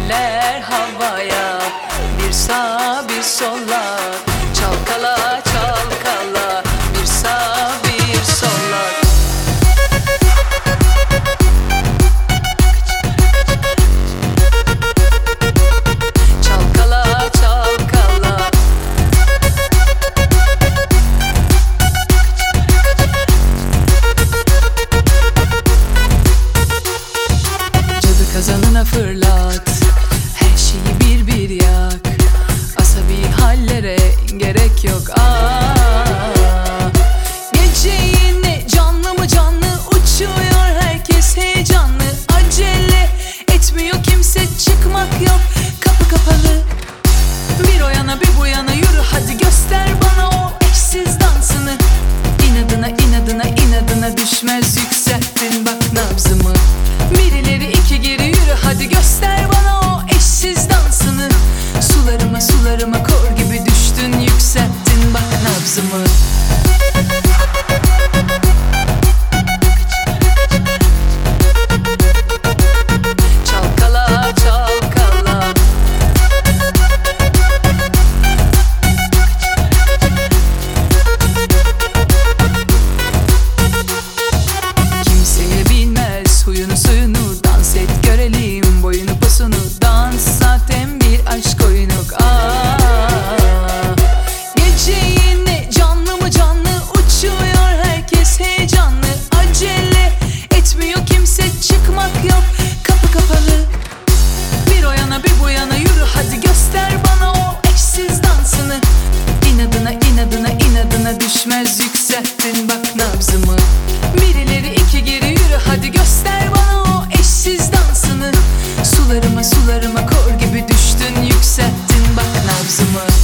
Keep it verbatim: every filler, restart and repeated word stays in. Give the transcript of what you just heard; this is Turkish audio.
eller havaya, bir sağ bir sola, çalkala çalkala, bir sağ bir sola. Çalkala çalkala. Cadı kazanına fırlat, her şeyi bir bir yak. Asabi hallere gerek yok. Aa, gece yine canlı mı canlı uçuyor herkes heyecanlı. Acele etmiyor kimse, çıkmak yok, kapı kapalı. Bir o yana bir bu yana yürü hadi, göster bana o eşsiz dansını. İnadına inadına inadına düşmez, yükselttin bak nabzımı. Bir ileri iki geri yürü hadi, göster bana o eşsiz dansını. Sularıma sularıma kor gibi düştün, yükselttin bak nabzımı. Çalkala çalkala. Kimseye bilmez huyunu suyunu, dans et görelim boyunu posunu. Dans zaten bir aşk oyunu. Aa, gece yine canlı mı canlı uçuyor herkes heyecanlı. Acele etmiyor kimse, çıkmak yok, kapı kapalı. Bir o yana bir bu yana yürü hadi, göster bana o eşsiz dansını. İnadına inadına inadına düşmez, yükselttin bak nabzımı. Bir ileri iki geri yürü hadi, göster bana o eşsiz dansını. Sularıma sularıma kor gibi düştün, yükselttin bak nabzımı.